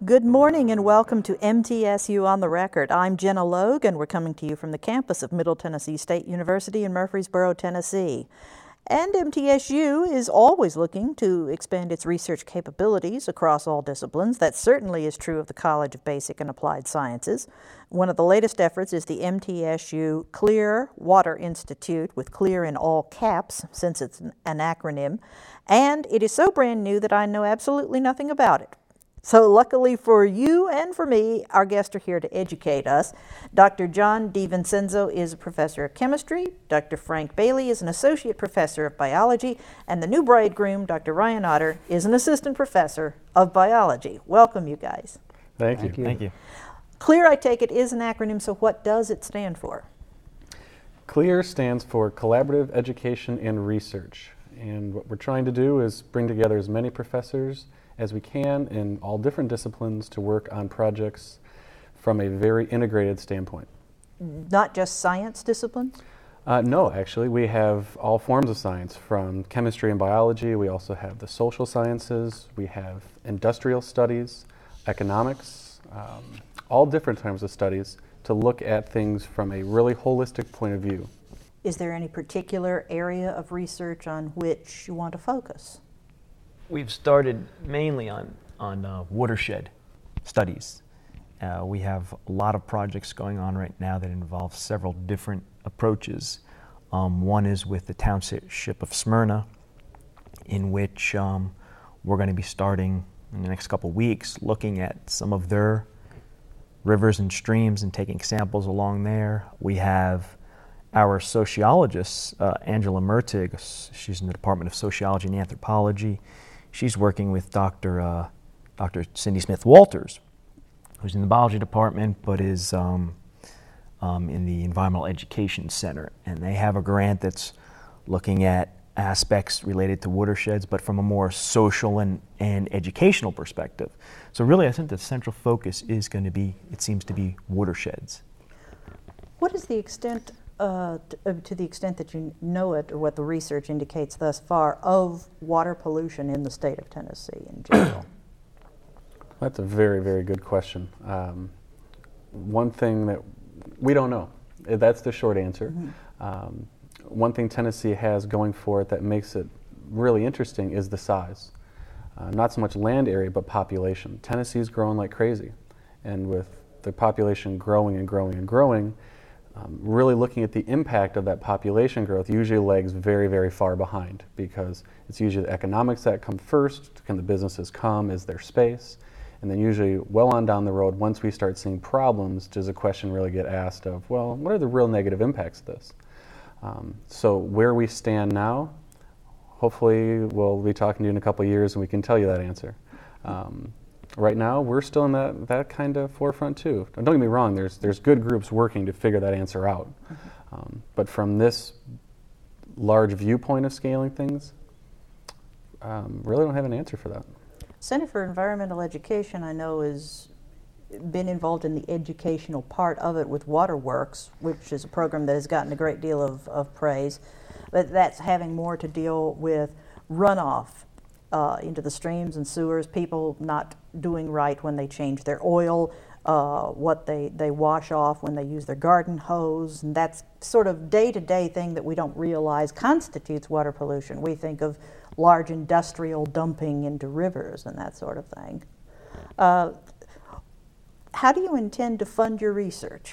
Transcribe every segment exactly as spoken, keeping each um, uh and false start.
Good morning and welcome to M T S U On the Record. I'm Jenna Logue and we're coming to you from the campus of Middle Tennessee State University in Murfreesboro, Tennessee. And M T S U is always looking to expand its research capabilities across all disciplines. That certainly is true of the College of Basic and Applied Sciences. One of the latest efforts is the M T S U Clear Water Institute, with CLEAR in all caps since it's an acronym. And it is so brand new that I know absolutely nothing about it. So luckily for you and for me, our guests are here to educate us. Doctor John DiVincenzo is a professor of chemistry. Doctor Frank Bailey is an associate professor of biology. And the new bridegroom, Doctor Ryan Otter, is an assistant professor of biology. Welcome, you guys. Thank, Thank you. you. Thank you. CLEAR, I take it, is an acronym, so what does it stand for? CLEAR stands for Collaborative Education and Research. And what we're trying to do is bring together as many professors as we can in all different disciplines to work on projects from a very integrated standpoint. Not just science disciplines? Uh, no, actually, we have all forms of science, from chemistry and biology. We also have the social sciences. We have industrial studies, economics, um, all different types of studies to look at things from a really holistic point of view. Is there any particular area of research on which you want to focus? We've started mainly on, on uh, watershed studies. Uh, we have a lot of projects going on right now that involve several different approaches. Um, one is with the township of Smyrna, in which um, we're going to be starting in the next couple weeks looking at some of their rivers and streams and taking samples along there. We have our sociologists, uh, Angela Mertig, she's in the Department of Sociology and Anthropology. She's working with Doctor Uh, Doctor Cindy Smith Walters, who's in the biology department but is um, um, in the Environmental Education Center. And they have a grant that's looking at aspects related to watersheds, but from a more social and, and educational perspective. So really, I think the central focus is going to be, it seems to be, watersheds. What is the extent Uh, to, uh, to the extent that you know it, or what the research indicates thus far, of water pollution in the state of Tennessee in general? That's a very, very good question. Um, one thing that we don't know, that's the short answer. Mm-hmm. Um, one thing Tennessee has going for it that makes it really interesting is the size. Uh, not so much land area, but population. Tennessee's growing like crazy. And with the population growing and growing and growing, Um, really looking at the impact of that population growth usually lags very, very far behind, because it's usually the economics that come first. Can the businesses come? Is there space? And then usually well on down the road, once we start seeing problems, does a question really get asked of, well, what are the real negative impacts of this? Um, so where we stand now, hopefully we'll be talking to you in a couple of years and we can tell you that answer. Um, Right now, we're still in that, that kind of forefront too. Don't get me wrong, there's, there's good groups working to figure that answer out. Mm-hmm. Um, but from this large viewpoint of scaling things, um, really don't have an answer for that. Center for Environmental Education, I know, has been involved in the educational part of it with Waterworks, which is a program that has gotten a great deal of, of praise. But that's having more to deal with runoff Uh, into the streams and sewers, people not doing right when they change their oil, uh, what they, they wash off when they use their garden hose, and that's sort of day-to-day thing that we don't realize constitutes water pollution. We think of large industrial dumping into rivers and that sort of thing. Uh, how do you intend to fund your research?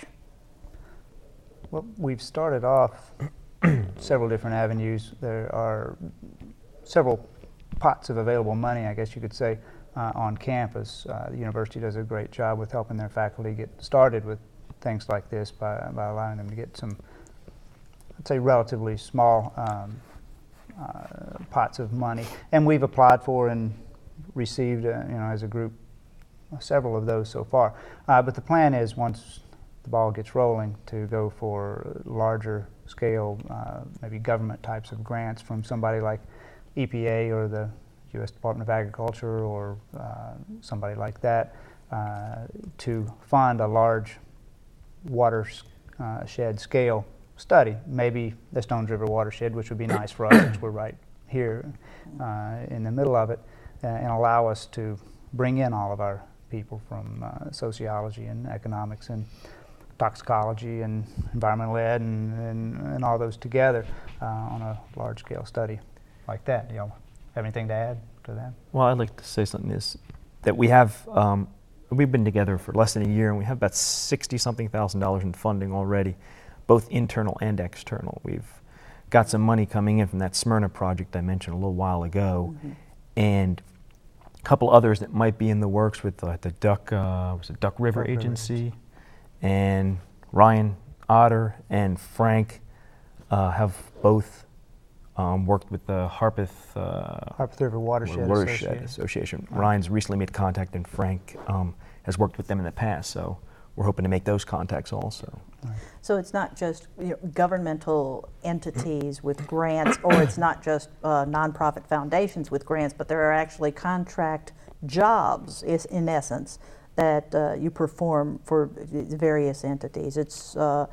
Well, we've started off several different avenues. There are several pots of available money, I guess you could say, uh, on campus. Uh, the university does a great job with helping their faculty get started with things like this by, by allowing them to get some, I'd say, relatively small um, uh, pots of money. And we've applied for and received, uh, you know, as a group, several of those so far. Uh, but the plan is, once the ball gets rolling, to go for larger scale, uh, maybe government types of grants from somebody like E P A or the U S Department of Agriculture or uh, somebody like that, uh, to fund a large watershed uh, scale study. Maybe the Stones River watershed, which would be nice for us since we're right here uh, in the middle of it, uh, and allow us to bring in all of our people from uh, sociology and economics and toxicology and environmental ed and, and, and all those together uh, on a large-scale study like that. Do y'all have anything to add to that? Well, I'd like to say something is that we have, um, we've been together for less than a year and we have about sixty-something thousand dollars in funding already, both internal and external. We've got some money coming in from that Smyrna project I mentioned a little while ago, mm-hmm. and a couple others that might be in the works with uh, the Duck, uh, was it Duck River Duck Agency, River. And Ryan Otter and Frank uh, have both Um, worked with the Harpeth, uh, Harpeth River Watershed, Watershed Association. Association. Ryan's recently made contact, and Frank um, has worked with them in the past. So we're hoping to make those contacts also. So it's not just you know, governmental entities with grants, or it's not just uh, nonprofit foundations with grants, but there are actually contract jobs, is in essence, that uh, you perform for various entities. It's uh,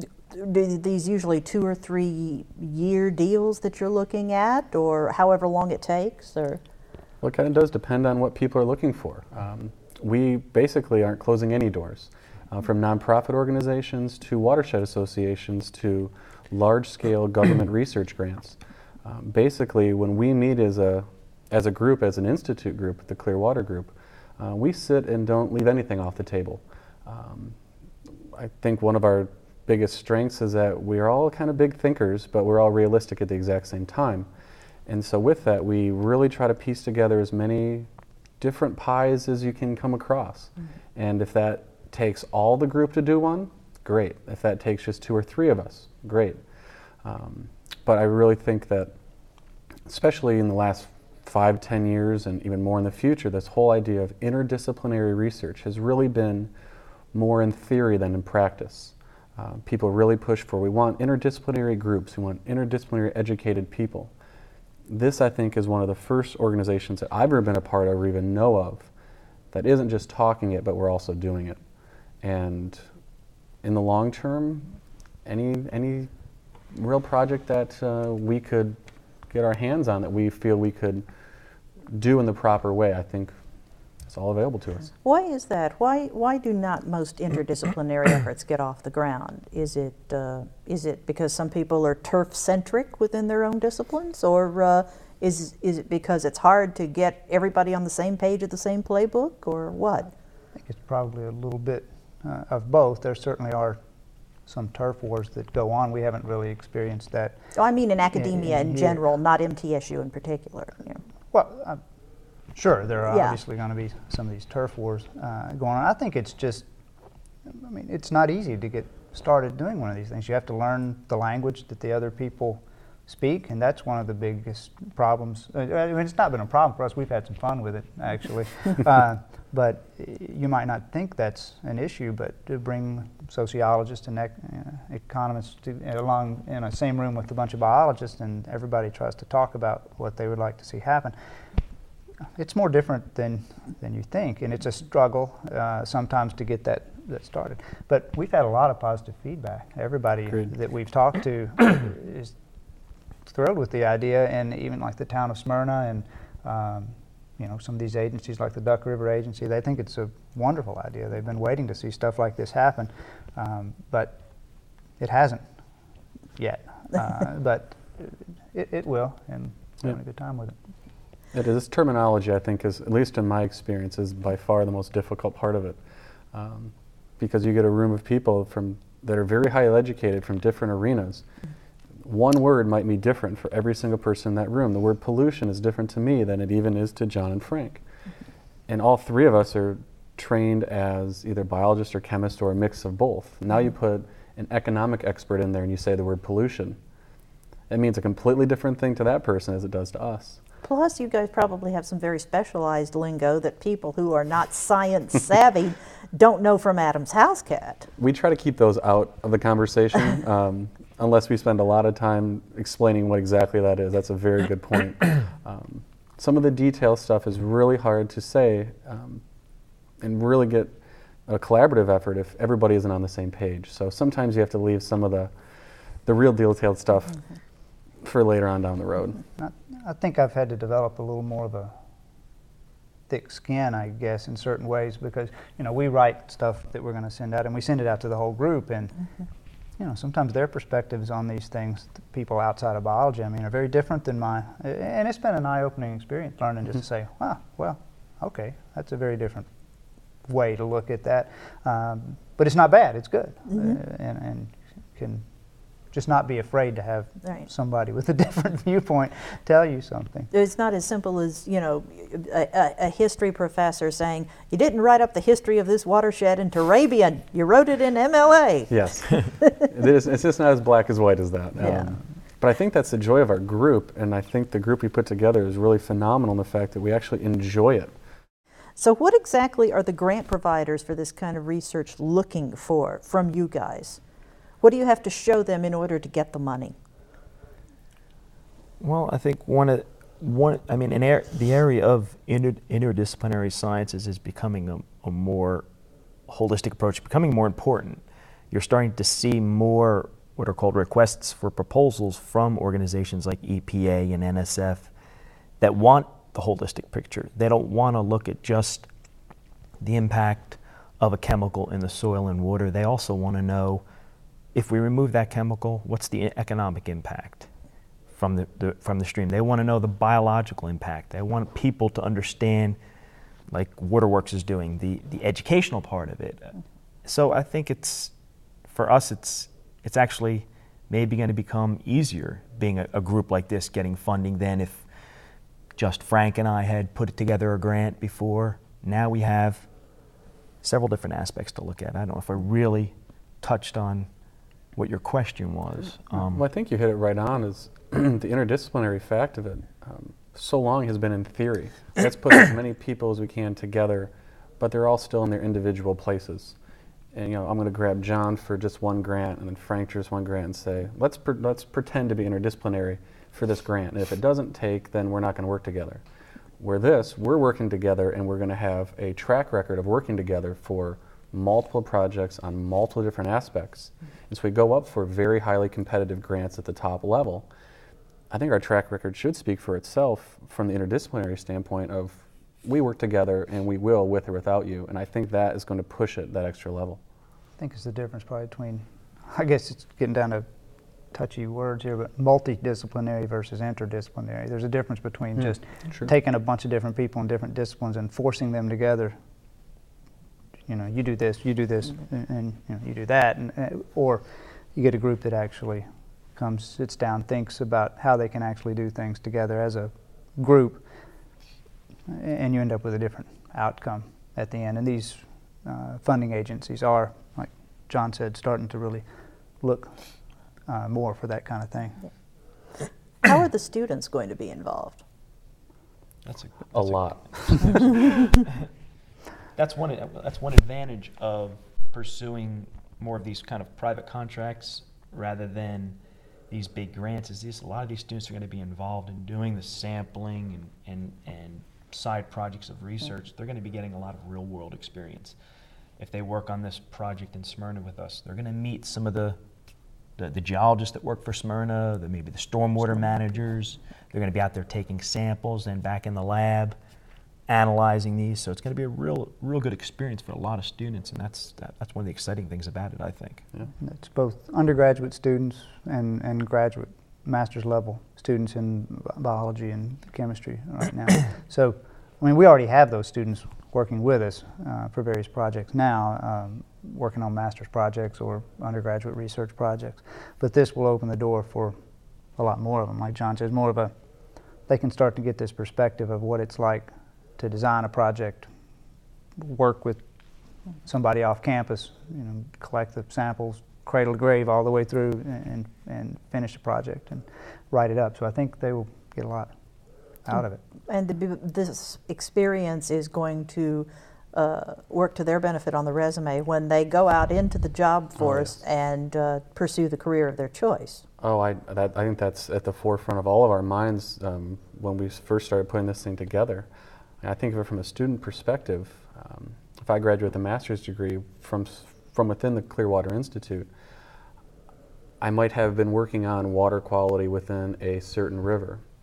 do these usually two or three year deals that you're looking at, or however long it takes, or? Well, it kind of does depend on what people are looking for. Um, we basically aren't closing any doors, uh, from nonprofit organizations to watershed associations to large-scale government research grants. Um, basically, when we meet as a as a group, as an institute group, the Clearwater Group, uh, we sit and don't leave anything off the table. Um, I think one of our biggest strengths is that we're all kind of big thinkers, but we're all realistic at the exact same time. And so with that, we really try to piece together as many different pies as you can come across. Mm-hmm. And if that takes all the group to do one, great. If that takes just two or three of us, great. Um, but I really think that, especially in the last five, ten years, and even more in the future, this whole idea of interdisciplinary research has really been more in theory than in practice. Uh, people really push for, we want interdisciplinary groups, we want interdisciplinary educated people. This, I think, is one of the first organizations that I've ever been a part of or even know of that isn't just talking it, but we're also doing it. And in the long term, any any real project that uh, we could get our hands on that we feel we could do in the proper way, I think it's all available to us. Why is that? Why why do not most interdisciplinary efforts get off the ground? Is it uh, is it because some people are turf centric within their own disciplines, or uh, is is it because it's hard to get everybody on the same page of the same playbook, or what? I think it's probably a little bit uh, of both. There certainly are some turf wars that go on. We haven't really experienced that. Oh, I mean in academia in, in, in general, not M T S U in particular. You know. Well. Uh, Sure, there are yeah. obviously going to be some of these turf wars uh, going on. I think it's just, I mean, it's not easy to get started doing one of these things. You have to learn the language that the other people speak, and that's one of the biggest problems. I mean, it's not been a problem for us. We've had some fun with it, actually. uh, but you might not think that's an issue, but to bring sociologists and ec uh, economists to, uh, along in a same room with a bunch of biologists, and everybody tries to talk about what they would like to see happen. It's more different than than you think, and it's a struggle uh, sometimes to get that, that started. But we've had a lot of positive feedback. Everybody Agreed. that we've talked to is thrilled with the idea, and even like the town of Smyrna and um, you know, some of these agencies like the Duck River Agency, they think it's a wonderful idea. They've been waiting to see stuff like this happen, um, but it hasn't yet. Uh, but it, it will, and we're having a good time with it. It is. This terminology, I think, is, at least in my experience, is by far the most difficult part of it. Um, because you get a room of people from that are very highly educated from different arenas. One word might be different for every single person in that room. The word pollution is different to me than it even is to John and Frank. And all three of us are trained as either biologists or chemists or a mix of both. Now you put an economic expert in there and you say the word pollution. It means a completely different thing to that person as it does to us. Plus, you guys probably have some very specialized lingo that people who are not science savvy don't know from Adam's house cat. We try to keep those out of the conversation, um, unless we spend a lot of time explaining what exactly that is. That's a very good point. Um, some of the detail stuff is really hard to say um, and really get a collaborative effort if everybody isn't on the same page. So sometimes you have to leave some of the, the real detailed stuff mm-hmm. for later on down the road. I, I think I've had to develop a little more of a thick skin, I guess, in certain ways, because you know we write stuff that we're going to send out, and we send it out to the whole group, and mm-hmm. you know sometimes their perspectives on these things, the people outside of biology, I mean, are very different than mine, and it's been an eye-opening experience learning mm-hmm. just to say, wow, well, okay, that's a very different way to look at that, um, but it's not bad, it's good, mm-hmm. uh, and, and can just not be afraid to have right. somebody with a different viewpoint tell you something. It's not as simple as, you know, a, a history professor saying, you didn't write up the history of this watershed in Turabian, you wrote it in M L A. Yes, it is, it's just not as black as white as that. Yeah. Um, but I think that's the joy of our group, and I think the group we put together is really phenomenal in the fact that we actually enjoy it. So what exactly are the grant providers for this kind of research looking for from you guys? What do you have to show them in order to get the money? Well, I think one of one. I mean, an ar- the area of inter- interdisciplinary sciences is becoming a, a more holistic approach, becoming more important. You're starting to see more what are called requests for proposals from organizations like E P A and N S F that want the holistic picture. They don't want to look at just the impact of a chemical in the soil and water. They also want to know, if we remove that chemical, what's the economic impact from the, the from the stream? They want to know the biological impact. They want people to understand, like Waterworks is doing, the, the educational part of it. So I think it's, for us, it's it's actually maybe going to become easier being a, a group like this getting funding than if just Frank and I had put together a grant before. Now we have several different aspects to look at. I don't know if I really touched on what your question was. Um, well, I think you hit it right on, is the interdisciplinary fact of it. Um, so long has been in theory. Let's put as many people as we can together, but they're all still in their individual places. And you know, I'm going to grab John for just one grant, and then Frank for just one grant, and say, let's pre- let's pretend to be interdisciplinary for this grant. And if it doesn't take, then we're not going to work together. Where this, we're working together, and we're going to have a track record of working together for multiple projects on multiple different aspects. And so we go up for very highly competitive grants at the top level. I think our track record should speak for itself from the interdisciplinary standpoint of, we work together and we will, with or without you, and I think that is going to push it that extra level. I think it's the difference probably between, I guess it's getting down to touchy words here, but multidisciplinary versus interdisciplinary. There's a difference between mm, just sure. taking a bunch of different people in different disciplines and forcing them together. You know, you do this, you do this, mm-hmm. and, and you know, you do that, and, uh, or you get a group that actually comes, sits down, thinks about how they can actually do things together as a group, and you end up with a different outcome at the end. And these uh, funding agencies are, like John said, starting to really look uh, more for that kind of thing. How are the students going to be involved? That's a, that's a lot. That's one. That's one advantage of pursuing more of these kind of private contracts rather than these big grants. Is these a lot of these students are going to be involved in doing the sampling and and, and side projects of research. They're going to be getting a lot of real world experience. If they work on this project in Smyrna with us, they're going to meet some of the the, the geologists that work for Smyrna, the, maybe the stormwater managers. They're going to be out there taking samples and back in the lab, analyzing these. So it's going to be a real, real good experience for a lot of students, and that's that, that's one of the exciting things about it, I think. Yeah. It's both undergraduate students and, and graduate master's level students in biology and chemistry right now. So, I mean, we already have those students working with us uh, for various projects now, um, working on master's projects or undergraduate research projects. But this will open the door for a lot more of them. Like John says, more of a, they can start to get this perspective of what it's like to design a project, work with somebody off campus, you know, collect the samples, cradle to grave all the way through, and, and finish the project and write it up. So I think they will get a lot out of it. And the, this experience is going to uh, work to their benefit on the resume when they go out into the job force oh, yes. and uh, pursue the career of their choice. Oh, I, that, I think that's at the forefront of all of our minds um, when we first started putting this thing together. And I think of it from a student perspective. Um, if I graduate with a master's degree from from within the Clearwater Institute, I might have been working on water quality within a certain river.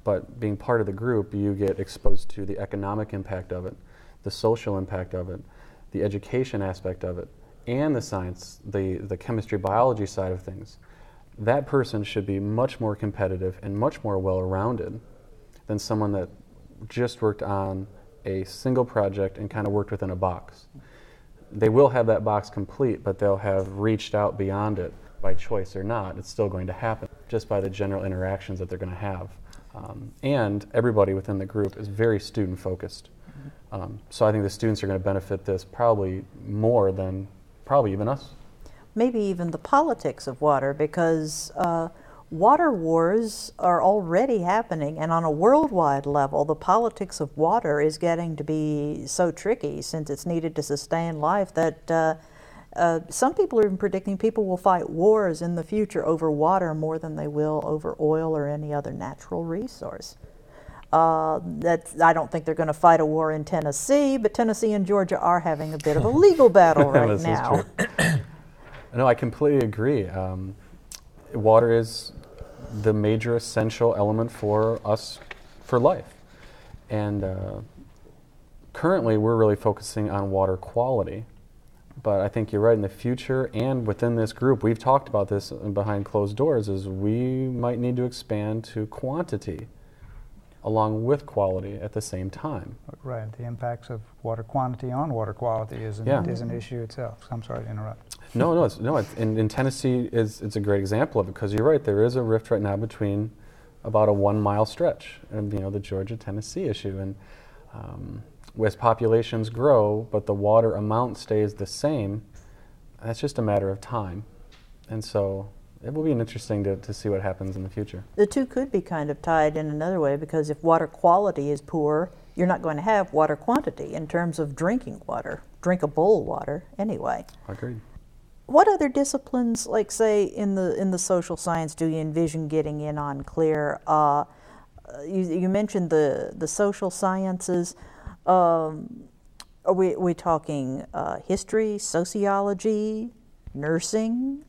but being part of the group, you get exposed to the economic impact of it, the social impact of it, the education aspect of it, and the science, the, the chemistry, biology side of things. That person should be much more competitive and much more well-rounded than someone that just worked on a single project and kind of worked within a box. They will have that box complete, but they'll have reached out beyond it by choice or not. It's still going to happen just by the general interactions that they're going to have. Um, and everybody within the group is very student-focused. Um, so I think the students are going to benefit this probably more than probably even us. Maybe even the politics of water, because uh, water wars are already happening, and on a worldwide level, the politics of water is getting to be so tricky since it's needed to sustain life that uh, uh, some people are even predicting people will fight wars in the future over water more than they will over oil or any other natural resource. Uh, that's, I don't think they're going to fight a war in Tennessee, but Tennessee and Georgia are having a bit of a legal battle right this now. Is true. No, I completely agree. Um, water is the major essential element for us for life. And uh, currently we're really focusing on water quality. But I think you're right, in the future and within this group, we've talked about this behind closed doors, is we might need to expand to quantity along with quality at the same time. Right, the impacts of water quantity on water quality is an, Yeah. is an issue itself. I'm sorry to interrupt. No, no, it's, no. It's, in, in Tennessee, is it's a great example of it, because you're right. There is a rift right now between about a one-mile stretch, and you know the Georgia-Tennessee issue. And um, as populations grow, but the water amount stays the same, that's just a matter of time. And so it will be interesting to, to see what happens in the future. The two could be kind of tied in another way, because if water quality is poor, you're not going to have water quantity in terms of drinking water, drinkable water anyway. Agreed. What other disciplines, like say in the in the social science, do you envision getting in on clear? Uh, you, you mentioned the, the social sciences. Um, are we, are we talking uh, history, sociology, nursing?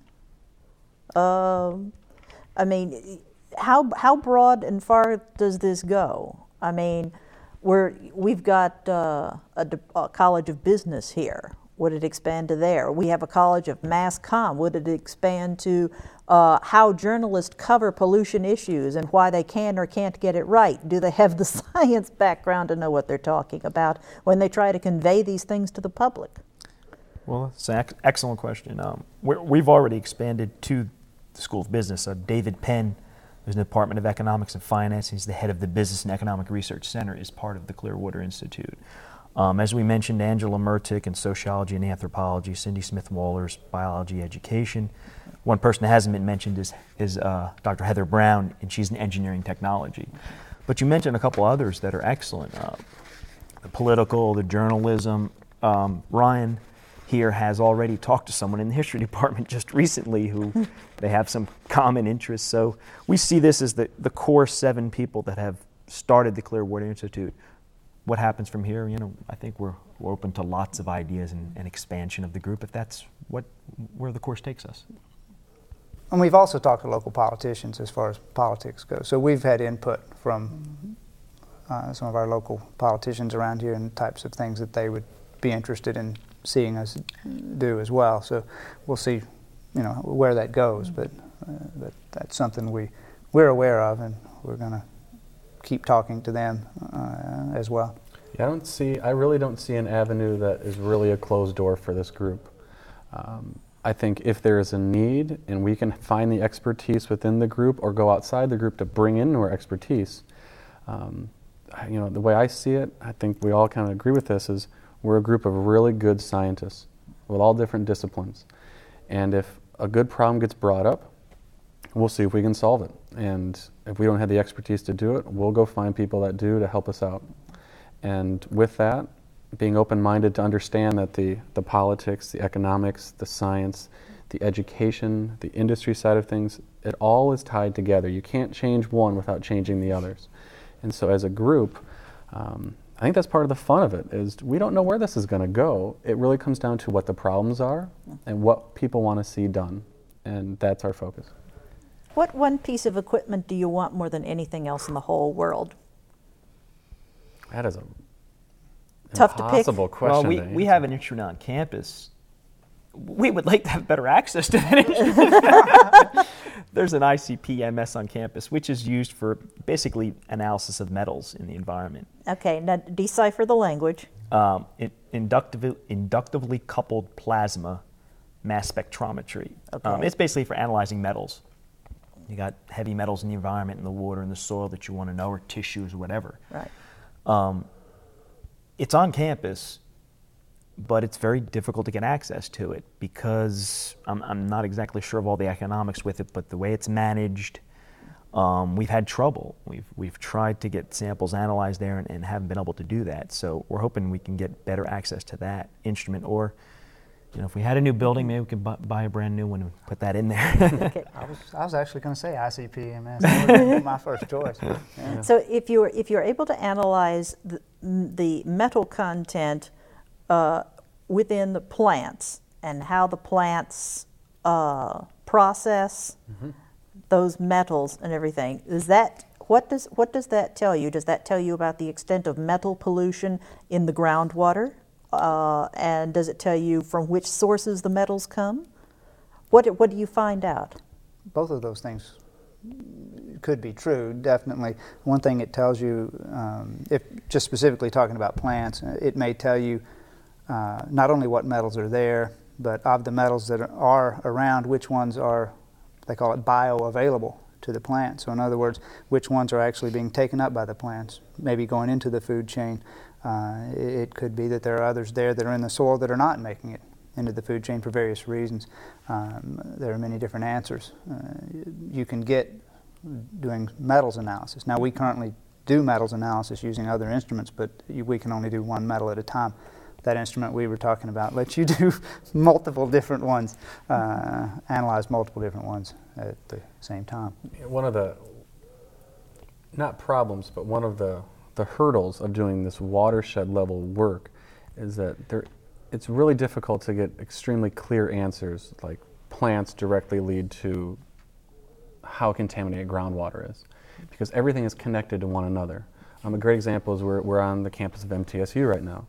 Um, I mean, how how broad and far does this go? I mean, we're we've got uh, a, a college of business here. Would it expand to there? We have a college of mass comm. Would it expand to uh, how journalists cover pollution issues and why they can or can't get it right? Do they have the science background to know what they're talking about when they try to convey these things to the public? Well, it's an ex- excellent question. Um, we're, we've already expanded to the School of Business. Uh, David Penn, who's in the Department of Economics and Finance, he's the head of the Business and Economic Research Center, is part of the Clearwater Institute. Um, as we mentioned, Angela Mertic in sociology and anthropology, Cindy Smith-Waller's biology education. One person that hasn't been mentioned is, is uh, Doctor Heather Brown, and she's in engineering technology. But you mentioned a couple others that are excellent. Uh, the political, the journalism. Um, Ryan here has already talked to someone in the history department just recently who they have some common interests. So we see this as the, the core seven people that have started the Clearwater Institute. What happens from here, you know, I think we're, we're open to lots of ideas and, and expansion of the group if that's what where the course takes us. And we've also talked to local politicians as far as politics goes. So we've had input from uh, some of our local politicians around here and types of things that they would be interested in seeing us do as well. So we'll see, you know, where that goes. But uh, but that's something we we're aware of, and we're going to keep talking to them uh, as well. Yeah, I don't see. I really don't see an avenue that is really a closed door for this group. Um, I think if there is a need and we can find the expertise within the group or go outside the group to bring in our expertise, um, you know, the way I see it, I think we all kind of agree with this, is we're a group of really good scientists with all different disciplines. And if a good problem gets brought up, we'll see if we can solve it. And if we don't have the expertise to do it, we'll go find people that do to help us out. And with that, being open-minded to understand that the, the politics, the economics, the science, the education, the industry side of things, it all is tied together. You can't change one without changing the others. And so as a group, um, I think that's part of the fun of it, is we don't know where this is going to go. It really comes down to what the problems are and what people want to see done. And that's our focus. What one piece of equipment do you want more than anything else in the whole world? That is a Tough to pick. impossible question. Well, we, to we answer. have an instrument on campus. We would like to have better access to that instrument. There's an I C P M S on campus, which is used for basically analysis of metals in the environment. Okay, now decipher the language. Um, it, inductive, inductively coupled plasma mass spectrometry. Um, Okay. it's basically for analyzing metals. You got heavy metals in the environment, in the water, in the soil that you want to know, or tissues, or whatever. Right. Um, it's on campus, but it's very difficult to get access to it because I'm, I'm not exactly sure of all the economics with it, but the way it's managed, um, we've had trouble. We've, we've tried to get samples analyzed there and, and haven't been able to do that. So we're hoping we can get better access to that instrument, or you know, if we had a new building, maybe we could bu- buy a brand new one and put that in there. Okay. I was, I was actually going to say I C P M S. That would be my first choice. Yeah. So if you're if you're able to analyze the, the metal content uh, within the plants and how the plants uh, process Mm-hmm. those metals and everything, is that what does what does that tell you? Does that tell you about the extent of metal pollution in the groundwater? Uh, and does it tell you from which sources the metals come? What what do you find out? Both of those things could be true, definitely. One thing it tells you, um, if just specifically talking about plants, it may tell you uh, not only what metals are there, but of the metals that are around, which ones are, they call it bioavailable to the plant. So in other words, which ones are actually being taken up by the plants, maybe going into the food chain. Uh, it could be that there are others there that are in the soil that are not making it into the food chain for various reasons. Um, there are many different answers uh, you can get doing metals analysis. Now we currently do metals analysis using other instruments, but you, we can only do one metal at a time. That instrument we were talking about lets you do multiple different ones, uh, analyze multiple different ones at the same time. One of the, not problems, but one of the, the hurdles of doing this watershed level work is that there, it's really difficult to get extremely clear answers, like plants directly lead to how contaminated groundwater is, because everything is connected to one another. Um, a great example is we're, we're on the campus of M T S U right now.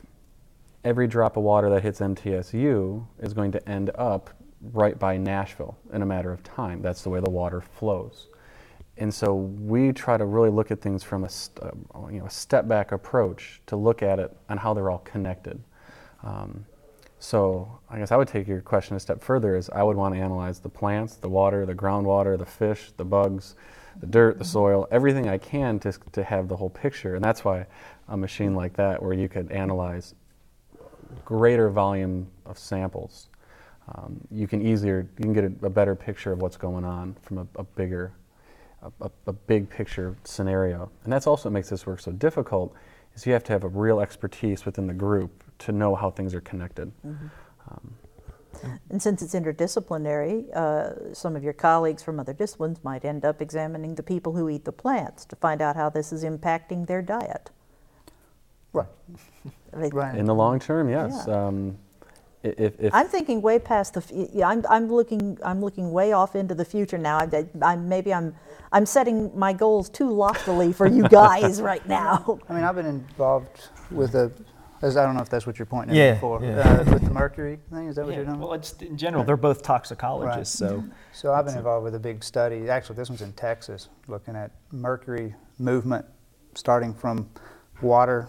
Every drop of water that hits M T S U is going to end up right by Nashville in a matter of time. That's the way the water flows. And so we try to really look at things from a, st- uh, you know, a step back approach to look at it and how they're all connected. Um, so I guess I would take your question a step further is I would want to analyze the plants, the water, the groundwater, the fish, the bugs, the dirt, the soil, everything I can to, to have the whole picture. And that's why a machine like that where you could analyze greater volume of samples, um, you can easier, you can get a, a better picture of what's going on from a, a bigger, a, a, a big picture scenario. And that's also what makes this work so difficult, is you have to have a real expertise within the group to know how things are connected. Mm-hmm. Um, And since it's interdisciplinary, uh, some of your colleagues from other disciplines might end up examining the people who eat the plants to find out how this is impacting their diet. Right. They- Right. in the long term, yes. Yeah. Um, i- if, if I'm thinking way past the. f- yeah, I'm I'm looking I'm looking way off into the future now. I, I, I'm maybe I'm I'm setting my goals too loftily for you guys right now. I mean, I've been involved with a, as I don't know if that's what you're pointing Yeah, at before, yeah. uh, with the mercury thing. Is that what Yeah, you're doing? well, it's, in general, they're both toxicologists, so So I've been That's it. involved with a big study. Actually, this one's in Texas, looking at mercury movement, starting from water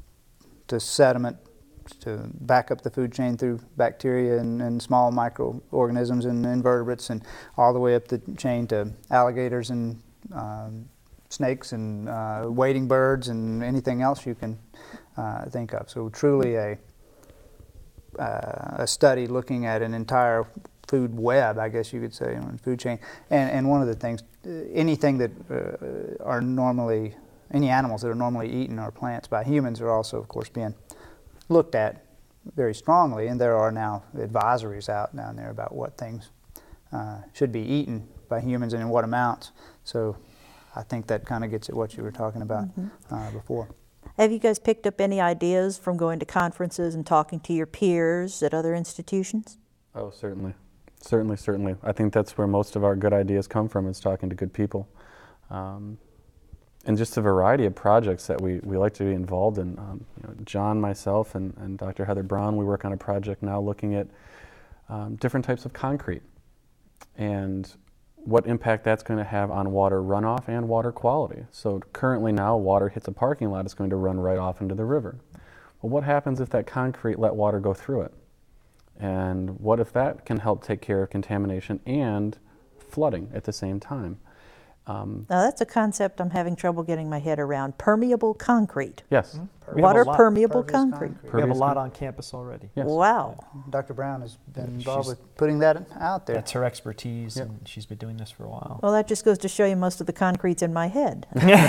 to sediment to back up the food chain through bacteria and, and small microorganisms and invertebrates, and all the way up the chain to alligators and um, snakes and uh, wading birds and anything else you can uh, think of. So truly a uh, a study looking at an entire food web, I guess you could say, on food chain. And and one of the things, uh, anything that uh, are normally, any animals that are normally eaten or plants by humans are also, of course, being looked at very strongly. And there are now advisories out down there about what things uh, should be eaten by humans and in what amounts. So I think that kind of gets at what you were talking about uh, before. Have you guys picked up any ideas from going to conferences and talking to your peers at other institutions? oh, certainly. Certainly, certainly. I think that's where most of our good ideas come from, is talking to good people. Um, and just a variety of projects that we, we like to be involved in. Um, you know, John, myself, and, and Doctor Heather Brown, we work on a project now looking at um, different types of concrete and what impact that's going to have on water runoff and water quality. So currently now, water hits a parking lot, it's going to run right off into the river. Well, what happens if that concrete let water go through it? And what if that can help take care of contamination and flooding at the same time? Um, Now that's a concept I'm having trouble getting my head around. Permeable concrete. yes. We have a Water lot- permeable Pervious concrete. concrete. We have a Pervious lot con- on campus already. Yes. Wow. Doctor Brown has been Yeah, involved she's- with putting that out there. That's her expertise, Yep. and she's been doing this for a while. Well, that just goes to show you most of the concrete's in my head.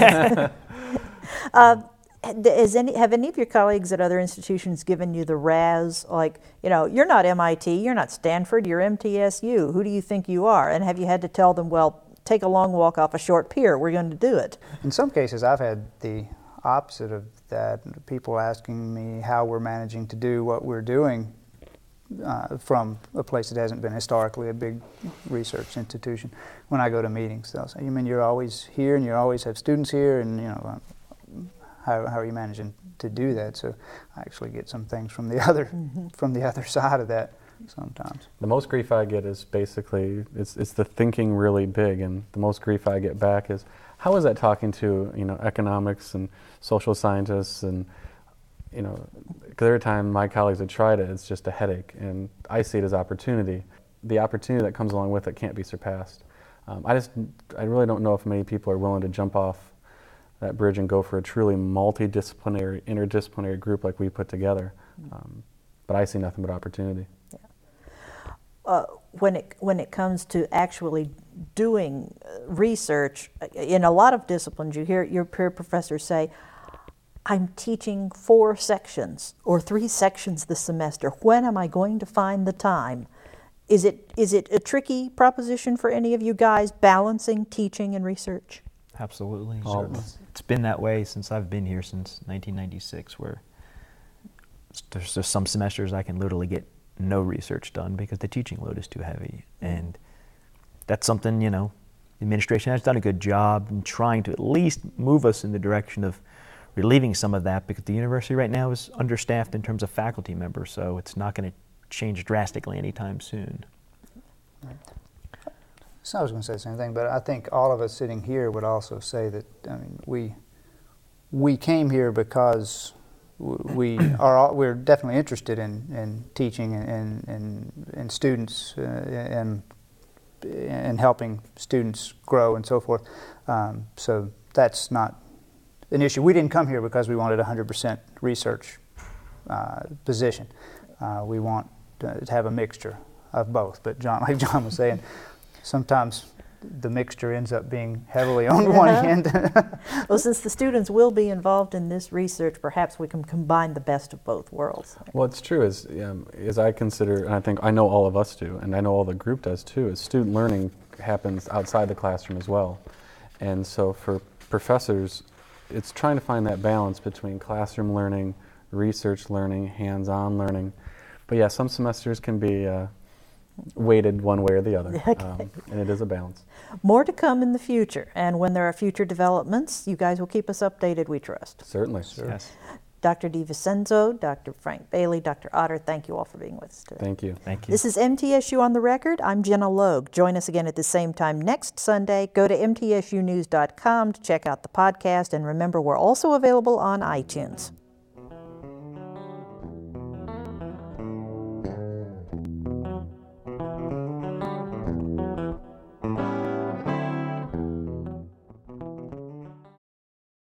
uh, is any, have any of your colleagues at other institutions given you the razz? Like, you know, you're not M I T, you're not Stanford, you're M T S U. Who do you think you are? And have you had to tell them, well, take a long walk off a short pier, we're going to do it? In some cases, I've had the opposite of that. People asking me how we're managing to do what we're doing uh, from a place that hasn't been historically a big research institution. When I go to meetings, they'll say, "You mean you're always here and you always have students here, and you know, how how are you managing to do that?" So I actually get some things from the other Mm-hmm. from the other side of that sometimes. The most grief I get is basically, it's, it's the thinking really big, and the most grief I get back is, how is that talking to, you know, economics and social scientists, and, you know, because every time my colleagues have tried it, it's just a headache, and I see it as opportunity. The opportunity that comes along with it can't be surpassed. Um, I just, I really don't know if many people are willing to jump off that bridge and go for a truly multidisciplinary, interdisciplinary group like we put together. Um, but I see nothing but opportunity. Uh, when it when it comes to actually doing uh, research in a lot of disciplines, you hear your peer professors say, "I'm teaching four sections or three sections this semester. When am I going to find the time?" Is it is it a tricky proposition for any of you guys balancing teaching and research? Absolutely. All of It's- It's been that way since I've been here, since nineteen ninety-six, where there's just some semesters I can literally get no research done because the teaching load is too heavy. And that's something, you know, the administration has done a good job in trying to at least move us in the direction of relieving some of that, because the university right now is understaffed in terms of faculty members, so it's not going to change drastically anytime soon. So I was going to say the same thing, but I think all of us sitting here would also say that, I mean, we we came here because w- we are all, we're definitely interested in, in teaching and and, and, and students uh, and and helping students grow and so forth. Um, so that's not an issue. We didn't come here because we wanted a one hundred percent research uh, position. Uh, we want to have a mixture of both. But John, like John was saying, sometimes the mixture ends up being heavily on one end. Well, since the students will be involved in this research, perhaps we can combine the best of both worlds. Well, it's true, as, um, as I consider, and I think I know all of us do, and I know all the group does too, is student learning happens outside the classroom as well. And so for professors, it's trying to find that balance between classroom learning, research learning, hands-on learning. But yeah, some semesters can be uh, weighted one way or the other, Okay. um, and it is a balance. More to come in the future, and when there are future developments, you guys will keep us updated, we trust. Certainly. Yes. Doctor DiVincenzo, Doctor Frank Bailey, Doctor Otter, thank you all for being with us today. Thank you. Thank you. This is M T S U On the Record. I'm Jenna Logue. Join us again at the same time next Sunday. Go to M T S U news dot com to check out the podcast, and remember, we're also available on iTunes.